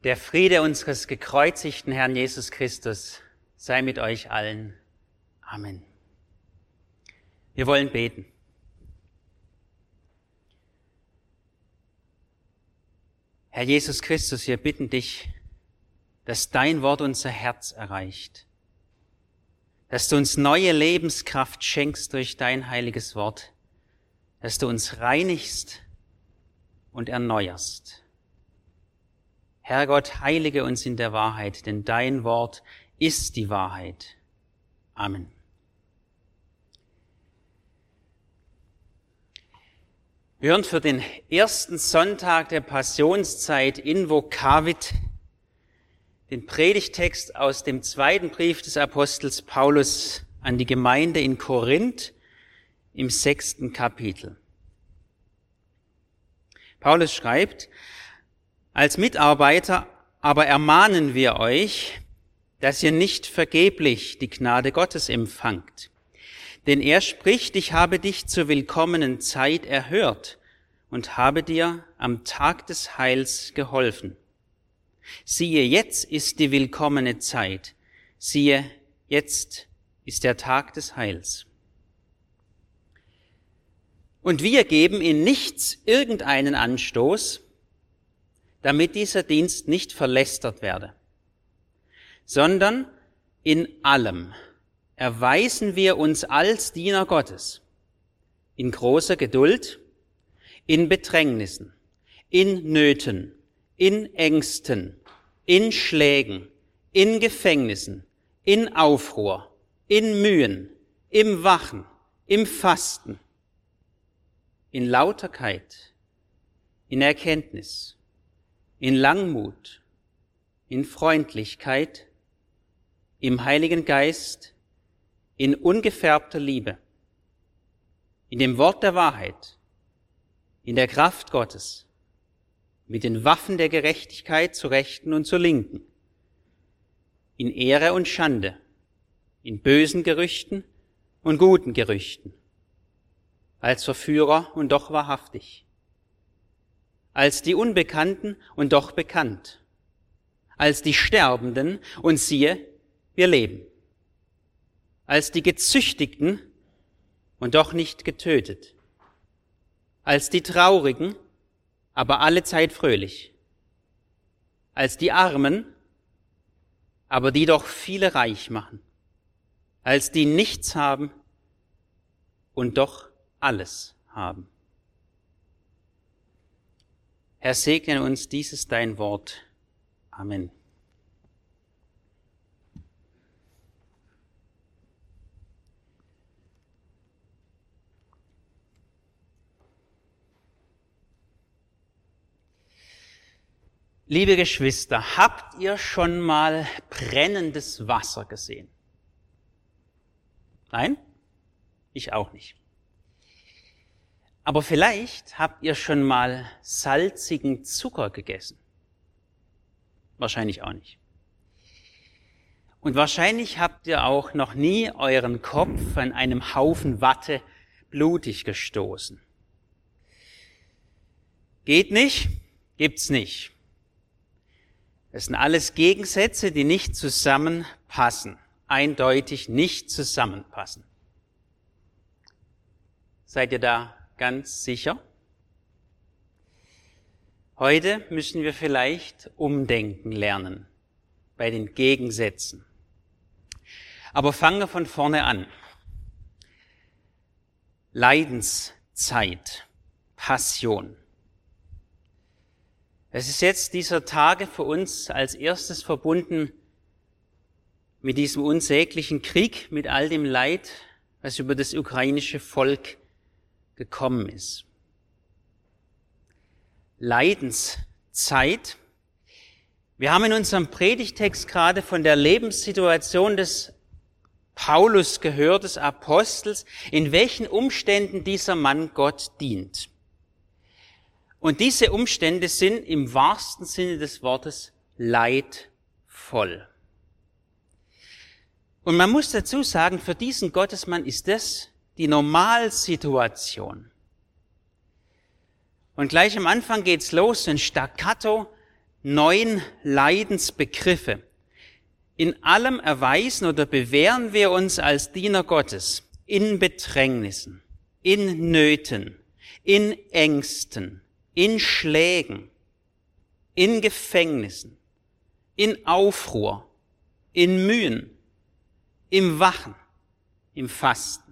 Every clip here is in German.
Der Friede unseres gekreuzigten Herrn Jesus Christus sei mit euch allen. Amen. Wir wollen beten. Herr Jesus Christus, wir bitten dich, dass dein Wort unser Herz erreicht, dass du uns neue Lebenskraft schenkst durch dein heiliges Wort, dass du uns reinigst und erneuerst. Herrgott, heilige uns in der Wahrheit, denn dein Wort ist die Wahrheit. Amen. Wir hören für den ersten Sonntag der Passionszeit in Vocavit den Predigtext aus dem zweiten Brief des Apostels Paulus an die Gemeinde in Korinth im 6. Kapitel. Paulus schreibt: Als Mitarbeiter aber ermahnen wir euch, dass ihr nicht vergeblich die Gnade Gottes empfangt. Denn er spricht, ich habe dich zur willkommenen Zeit erhört und habe dir am Tag des Heils geholfen. Siehe, jetzt ist die willkommene Zeit. Siehe, jetzt ist der Tag des Heils. Und wir geben in nichts irgendeinen Anstoß, damit dieser Dienst nicht verlästert werde, sondern in allem erweisen wir uns als Diener Gottes, in großer Geduld, in Bedrängnissen, in Nöten, in Ängsten, in Schlägen, in Gefängnissen, in Aufruhr, in Mühen, im Wachen, im Fasten, in Lauterkeit, in Erkenntnis, in Langmut, in Freundlichkeit, im Heiligen Geist, in ungefärbter Liebe, in dem Wort der Wahrheit, in der Kraft Gottes, mit den Waffen der Gerechtigkeit zur Rechten und zur Linken, in Ehre und Schande, in bösen Gerüchten und guten Gerüchten, als Verführer und doch wahrhaftig, als die Unbekannten und doch bekannt, als die Sterbenden und siehe, wir leben, als die Gezüchtigten und doch nicht getötet, als die Traurigen, aber allezeit fröhlich, als die Armen, aber die doch viele reich machen, als die nichts haben und doch alles haben. Herr, segne uns dieses dein Wort. Amen. Liebe Geschwister, habt ihr schon mal brennendes Wasser gesehen? Nein? Ich auch nicht. Aber vielleicht habt ihr schon mal salzigen Zucker gegessen. Wahrscheinlich auch nicht. Und wahrscheinlich habt ihr auch noch nie euren Kopf an einem Haufen Watte blutig gestoßen. Geht nicht? Gibt's nicht. Das sind alles Gegensätze, die nicht zusammenpassen, eindeutig nicht zusammenpassen. Seid ihr da ganz sicher? Heute müssen wir vielleicht umdenken lernen bei den Gegensätzen. Aber fangen wir von vorne an. Leidenszeit, Passion. Es ist jetzt dieser Tage für uns als erstes verbunden mit diesem unsäglichen Krieg, mit all dem Leid, was über das ukrainische Volk gekommen ist. Leidenszeit. Wir haben in unserem Predigtext gerade von der Lebenssituation des Paulus gehört, des Apostels, in welchen Umständen dieser Mann Gott dient. Und diese Umstände sind im wahrsten Sinne des Wortes leidvoll. Und man muss dazu sagen, für diesen Gottesmann ist das die Normalsituation. Und gleich am Anfang geht's los, ein Staccato, 9 Leidensbegriffe. In allem erweisen oder bewähren wir uns als Diener Gottes in Bedrängnissen, in Nöten, in Ängsten, in Schlägen, in Gefängnissen, in Aufruhr, in Mühen, im Wachen, im Fasten.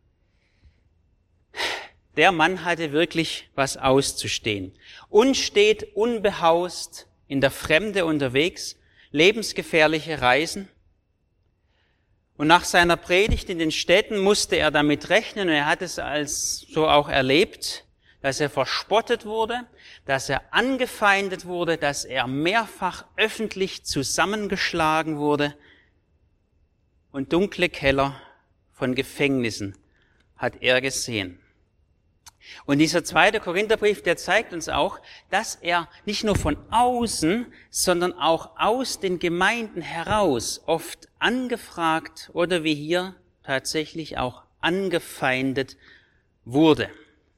Der Mann hatte wirklich was auszustehen und steht unbehaust in der Fremde unterwegs, lebensgefährliche Reisen. Und nach seiner Predigt in den Städten musste er damit rechnen, und er hat es als so auch erlebt, dass er verspottet wurde, dass er angefeindet wurde, dass er mehrfach öffentlich zusammengeschlagen wurde. Und dunkle Keller von Gefängnissen hat er gesehen. Und dieser 2. Korintherbrief, der zeigt uns auch, dass er nicht nur von außen, sondern auch aus den Gemeinden heraus oft angefragt oder wie hier tatsächlich auch angefeindet wurde.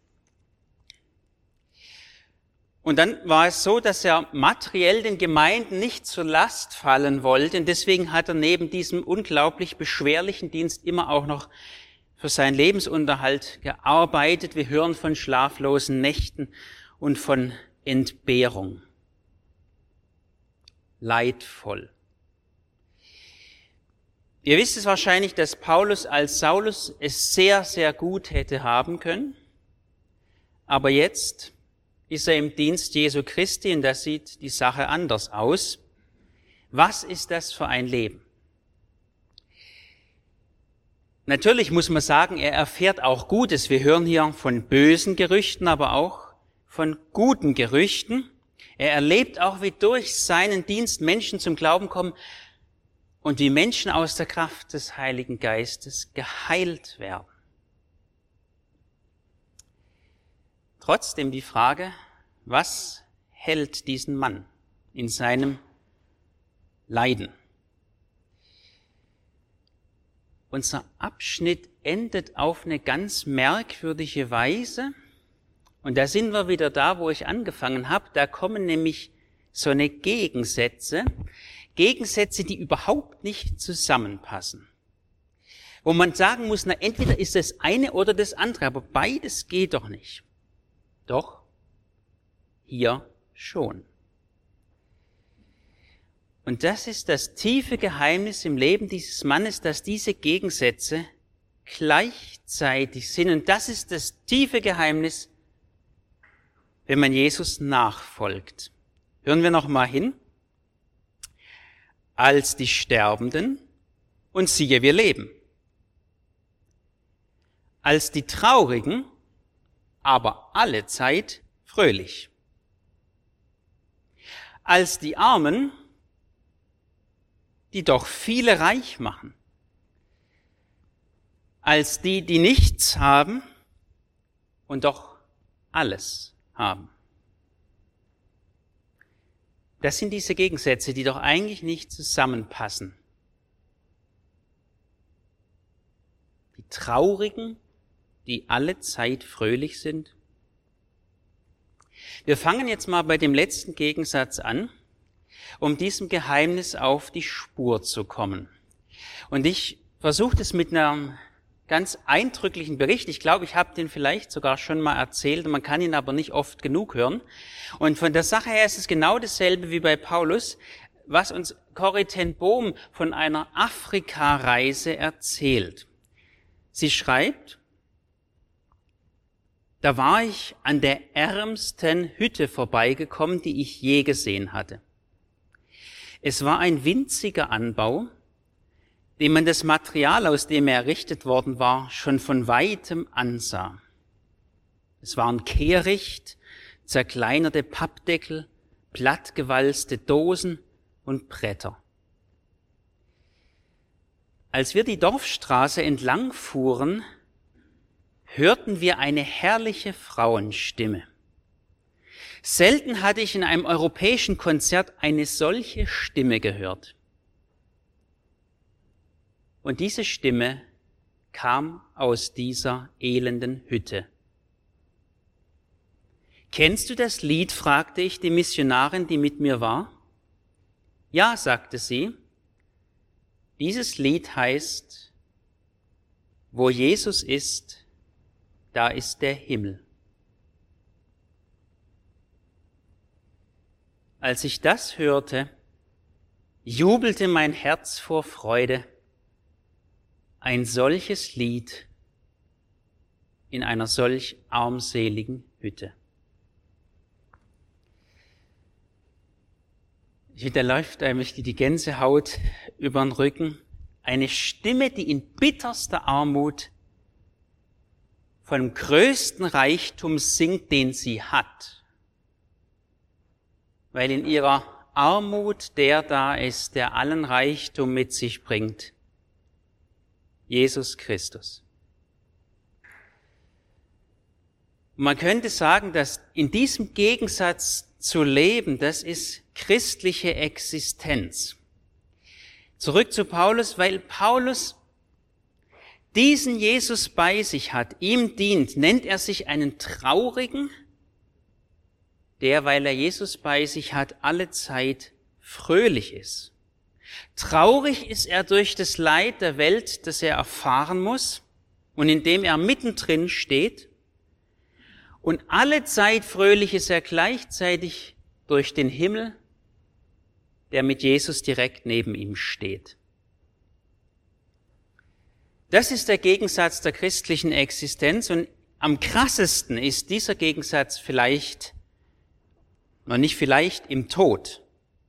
Und dann war es so, dass er materiell den Gemeinden nicht zur Last fallen wollte, und deswegen hat er neben diesem unglaublich beschwerlichen Dienst immer auch noch für seinen Lebensunterhalt gearbeitet. Wir hören von schlaflosen Nächten und von Entbehrung. Leidvoll. Ihr wisst es wahrscheinlich, dass Paulus als Saulus es sehr, sehr gut hätte haben können. Aber jetzt ist er im Dienst Jesu Christi, und da sieht die Sache anders aus. Was ist das für ein Leben? Natürlich muss man sagen, er erfährt auch Gutes. Wir hören hier von bösen Gerüchten, aber auch von guten Gerüchten. Er erlebt auch, wie durch seinen Dienst Menschen zum Glauben kommen und wie Menschen aus der Kraft des Heiligen Geistes geheilt werden. Trotzdem die Frage, was hält diesen Mann in seinem Leiden? Unser Abschnitt endet auf eine ganz merkwürdige Weise. Und da sind wir wieder da, wo ich angefangen habe. Da kommen nämlich so eine Gegensätze, die überhaupt nicht zusammenpassen. Wo man sagen muss, na, entweder ist das eine oder das andere, aber beides geht doch nicht. Doch, hier schon. Und das ist das tiefe Geheimnis im Leben dieses Mannes, dass diese Gegensätze gleichzeitig sind. Und das ist das tiefe Geheimnis, wenn man Jesus nachfolgt. Hören wir noch mal hin. Als die Sterbenden, und siehe, wir leben. Als die Traurigen, aber alle Zeit fröhlich. Als die Armen, die doch viele reich machen. Als die, die nichts haben und doch alles haben. Das sind diese Gegensätze, die doch eigentlich nicht zusammenpassen. Die Traurigen, die alle Zeit fröhlich sind. Wir fangen jetzt mal bei dem letzten Gegensatz an, um diesem Geheimnis auf die Spur zu kommen. Und ich versuche das mit einem ganz eindrücklichen Bericht. Ich glaube, ich habe den vielleicht sogar schon mal erzählt, man kann ihn aber nicht oft genug hören. Und von der Sache her ist es genau dasselbe wie bei Paulus, was uns Corrie ten Boom von einer Afrika-Reise erzählt. Sie schreibt: Da war ich an der ärmsten Hütte vorbeigekommen, die ich je gesehen hatte. Es war ein winziger Anbau, dem man das Material, aus dem er errichtet worden war, schon von weitem ansah. Es waren kehricht, zerkleinerte Pappdeckel, plattgewalzte Dosen und Bretter. Als wir die Dorfstraße entlang fuhren, hörten wir eine herrliche Frauenstimme. Selten hatte ich in einem europäischen Konzert eine solche Stimme gehört. Und diese Stimme kam aus dieser elenden Hütte. Kennst du das Lied, fragte ich die Missionarin, die mit mir war. Ja, sagte sie. Dieses Lied heißt, wo Jesus ist, da ist der Himmel. Als ich das hörte, jubelte mein Herz vor Freude. Ein solches Lied in einer solch armseligen Hütte. Da läuft einem die Gänsehaut über den Rücken. Eine Stimme, die in bitterster Armut vom größten Reichtum singt, den sie hat. Weil in ihrer Armut der da ist, der allen Reichtum mit sich bringt. Jesus Christus. Und man könnte sagen, dass in diesem Gegensatz zu leben, das ist christliche Existenz. Zurück zu Paulus, weil Paulus diesen Jesus bei sich hat, ihm dient, nennt er sich einen Traurigen, der, weil er Jesus bei sich hat, alle Zeit fröhlich ist. Traurig ist er durch das Leid der Welt, das er erfahren muss und in dem er mittendrin steht. Und alle Zeit fröhlich ist er gleichzeitig durch den Himmel, der mit Jesus direkt neben ihm steht. Das ist der Gegensatz der christlichen Existenz und am krassesten ist dieser Gegensatz vielleicht, noch nicht vielleicht, im Tod.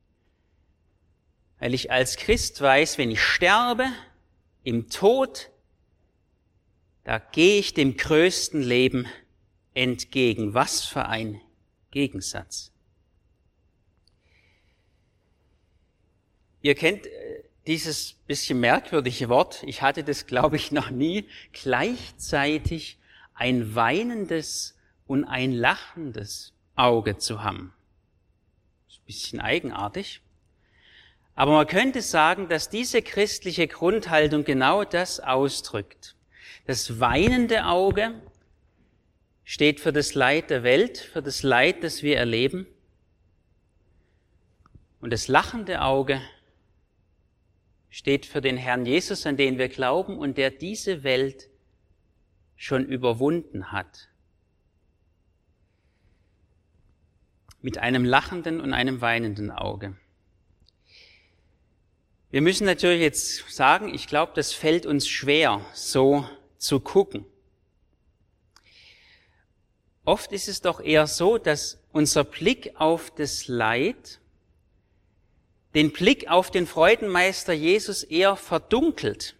Weil ich als Christ weiß, wenn ich sterbe, im Tod, da gehe ich dem größten Leben entgegen. Was für ein Gegensatz. Ihr kennt dieses bisschen merkwürdige Wort. Ich hatte das, glaube ich, noch nie. Gleichzeitig ein weinendes und ein lachendes Auge zu haben. Das ist ein bisschen eigenartig. Aber man könnte sagen, dass diese christliche Grundhaltung genau das ausdrückt. Das weinende Auge steht für das Leid der Welt, für das Leid, das wir erleben. Und das lachende Auge steht für den Herrn Jesus, an den wir glauben und der diese Welt schon überwunden hat. Mit einem lachenden und einem weinenden Auge. Wir müssen natürlich jetzt sagen, ich glaube, das fällt uns schwer, so zu gucken. Oft ist es doch eher so, dass unser Blick auf das Leid den Blick auf den Freudenmeister Jesus eher verdunkelt.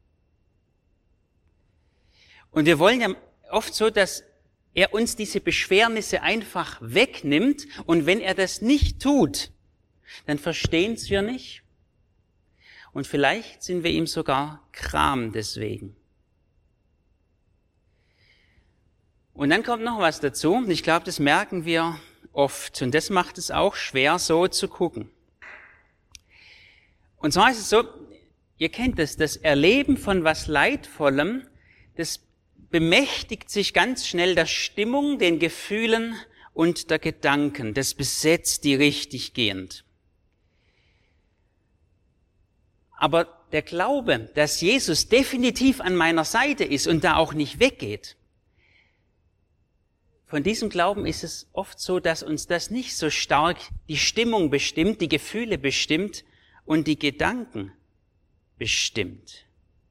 Und wir wollen ja oft so, dass er uns diese Beschwernisse einfach wegnimmt und wenn er das nicht tut, dann verstehen's wir nicht und vielleicht sind wir ihm sogar gram deswegen. Und dann kommt noch was dazu und ich glaube, das merken wir oft und das macht es auch schwer, so zu gucken. Und zwar ist es so, ihr kennt das Erleben von was Leidvollem, das bemächtigt sich ganz schnell der Stimmung, den Gefühlen und der Gedanken. Das besetzt die richtig gehend. Aber der Glaube, dass Jesus definitiv an meiner Seite ist und da auch nicht weggeht, von diesem Glauben ist es oft so, dass uns das nicht so stark die Stimmung bestimmt, die Gefühle bestimmt, und die Gedanken bestimmt.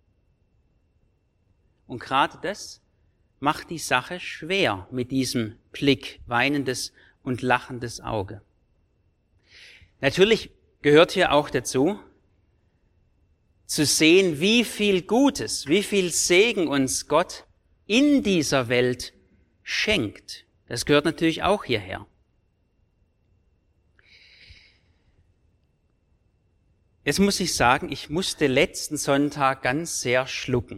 Und gerade das macht die Sache schwer mit diesem Blick, weinendes und lachendes Auge. Natürlich gehört hier auch dazu, zu sehen, wie viel Gutes, wie viel Segen uns Gott in dieser Welt schenkt. Das gehört natürlich auch hierher. Jetzt muss ich sagen, ich musste letzten Sonntag ganz sehr schlucken.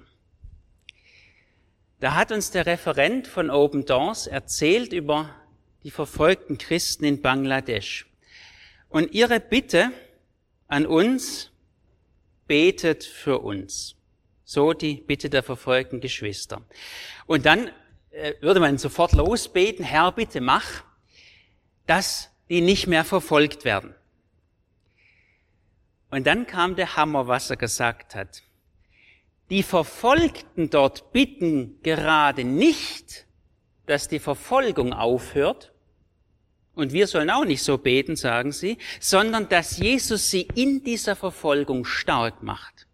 Da hat uns der Referent von Open Doors erzählt über die verfolgten Christen in Bangladesch. Und ihre Bitte an uns, betet für uns. So die Bitte der verfolgten Geschwister. Und dann würde man sofort losbeten, Herr, bitte mach. dass die nicht mehr verfolgt werden. Und dann kam der Hammer, was er gesagt hat. Die Verfolgten dort bitten gerade nicht, dass die Verfolgung aufhört, und wir sollen auch nicht so beten, sagen sie, sondern dass Jesus sie in dieser Verfolgung stark macht.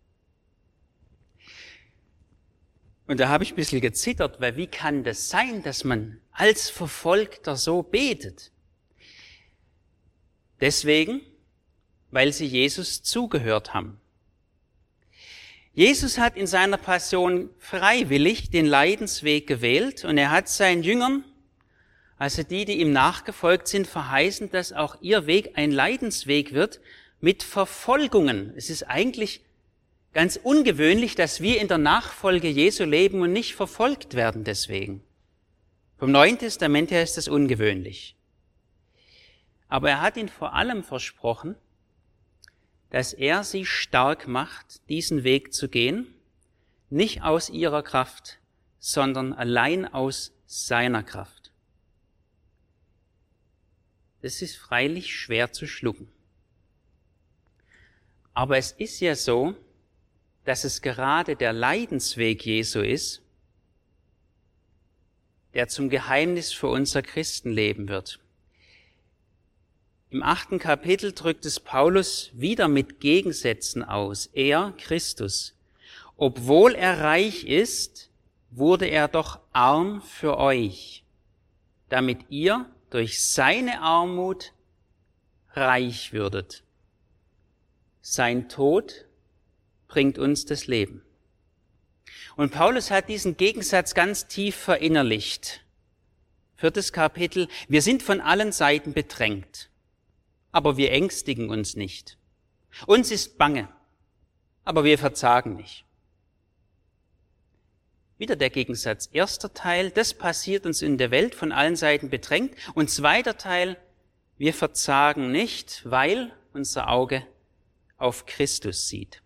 Und da habe ich ein bisschen gezittert, weil wie kann das sein, dass man als Verfolgter so betet? Deswegen, weil sie Jesus zugehört haben. Jesus hat in seiner Passion freiwillig den Leidensweg gewählt und er hat seinen Jüngern, also die ihm nachgefolgt sind, verheißen, dass auch ihr Weg ein Leidensweg wird mit Verfolgungen. Es ist eigentlich ganz ungewöhnlich, dass wir in der Nachfolge Jesu leben und nicht verfolgt werden deswegen. Vom Neuen Testament her ist das ungewöhnlich. Aber er hat ihnen vor allem versprochen, dass er sie stark macht, diesen Weg zu gehen, nicht aus ihrer Kraft, sondern allein aus seiner Kraft. Das ist freilich schwer zu schlucken. Aber es ist ja so, dass es gerade der Leidensweg Jesu ist, der zum Geheimnis für unser Christenleben wird. Im 8. Kapitel drückt es Paulus wieder mit Gegensätzen aus. Er, Christus, obwohl er reich ist, wurde er doch arm für euch, damit ihr durch seine Armut reich würdet. Sein Tod bringt uns das Leben. Und Paulus hat diesen Gegensatz ganz tief verinnerlicht. 4. Kapitel, wir sind von allen Seiten bedrängt, aber wir ängstigen uns nicht. Uns ist bange, aber wir verzagen nicht. Wieder der Gegensatz. 1. Teil, das passiert uns in der Welt, von allen Seiten bedrängt. Und 2. Teil, wir verzagen nicht, weil unser Auge auf Christus sieht.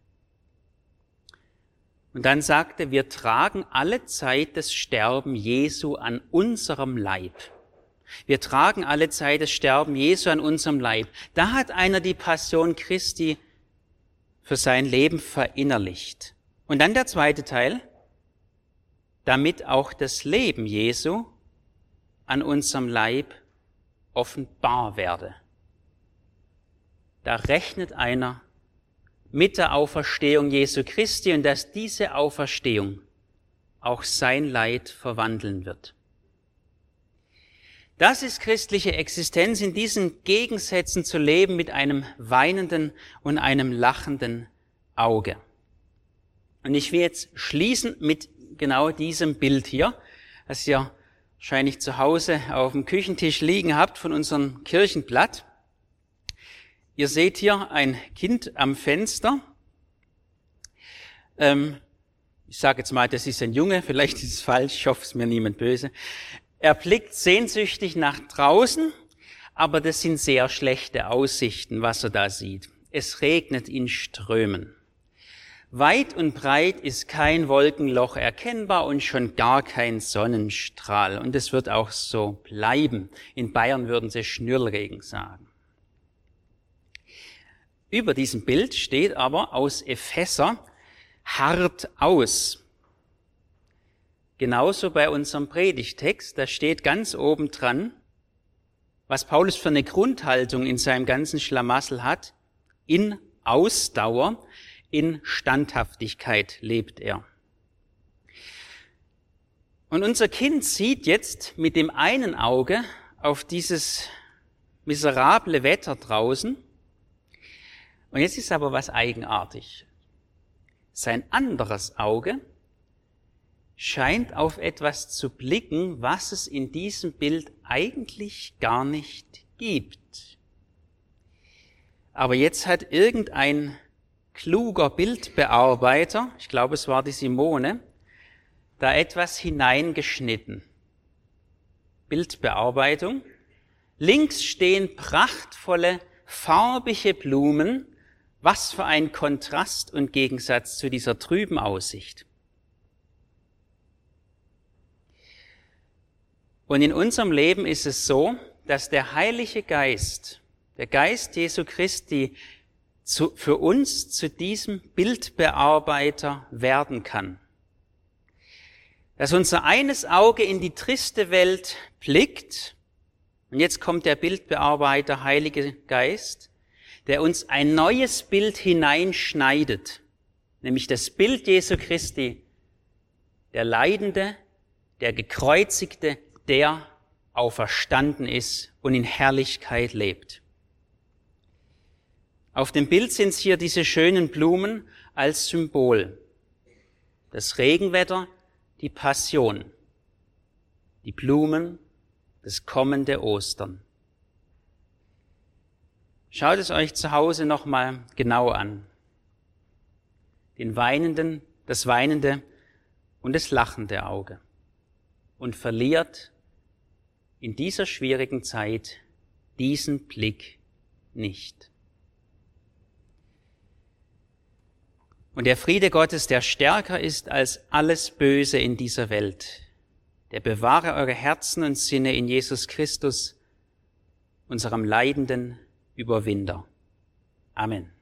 Und dann sagte, wir tragen alle Zeit das Sterben Jesu an unserem Leib. Wir tragen alle Zeit das Sterben Jesu an unserem Leib. Da hat einer die Passion Christi für sein Leben verinnerlicht. Und dann der 2. Teil, damit auch das Leben Jesu an unserem Leib offenbar werde. Da rechnet einer mit der Auferstehung Jesu Christi und dass diese Auferstehung auch sein Leid verwandeln wird. Das ist christliche Existenz, in diesen Gegensätzen zu leben mit einem weinenden und einem lachenden Auge. Und ich will jetzt schließen mit genau diesem Bild hier, das ihr wahrscheinlich zu Hause auf dem Küchentisch liegen habt von unserem Kirchenblatt. Ihr seht hier ein Kind am Fenster. Ich sage jetzt mal, das ist ein Junge, vielleicht ist es falsch, ich hoffe, es ist mir niemand böse. Er blickt sehnsüchtig nach draußen, aber das sind sehr schlechte Aussichten, was er da sieht. Es regnet in Strömen. Weit und breit ist kein Wolkenloch erkennbar und schon gar kein Sonnenstrahl. Und es wird auch so bleiben. In Bayern würden sie Schnürlregen sagen. Über diesem Bild steht aber aus Epheser hart aus. Genauso bei unserem Predigtext, da steht ganz oben dran, was Paulus für eine Grundhaltung in seinem ganzen Schlamassel hat. In Ausdauer, in Standhaftigkeit lebt er. Und unser Kind sieht jetzt mit dem einen Auge auf dieses miserable Wetter draußen. Und jetzt ist aber was eigenartig. Sein anderes Auge scheint auf etwas zu blicken, was es in diesem Bild eigentlich gar nicht gibt. Aber jetzt hat irgendein kluger Bildbearbeiter, ich glaube es war die Simone, da etwas hineingeschnitten. Bildbearbeitung. Links stehen prachtvolle, farbige Blumen. Was für ein Kontrast und Gegensatz zu dieser trüben Aussicht. Und in unserem Leben ist es so, dass der Heilige Geist, der Geist Jesu Christi, für uns zu diesem Bildbearbeiter werden kann. Dass unser eines Auge in die triste Welt blickt, und jetzt kommt der Bildbearbeiter, Heilige Geist, der uns ein neues Bild hineinschneidet, nämlich das Bild Jesu Christi, der Leidende, der Gekreuzigte, der auferstanden ist und in Herrlichkeit lebt. Auf dem Bild sind es hier diese schönen Blumen als Symbol. Das Regenwetter, die Passion. Die Blumen, das kommende Ostern. Schaut es euch zu Hause nochmal genau an. Den weinenden, das weinende und das lachende Auge. Und verliert in dieser schwierigen Zeit diesen Blick nicht. Und der Friede Gottes, der stärker ist als alles Böse in dieser Welt, der bewahre eure Herzen und Sinne in Jesus Christus, unserem leidenden Überwinder. Amen.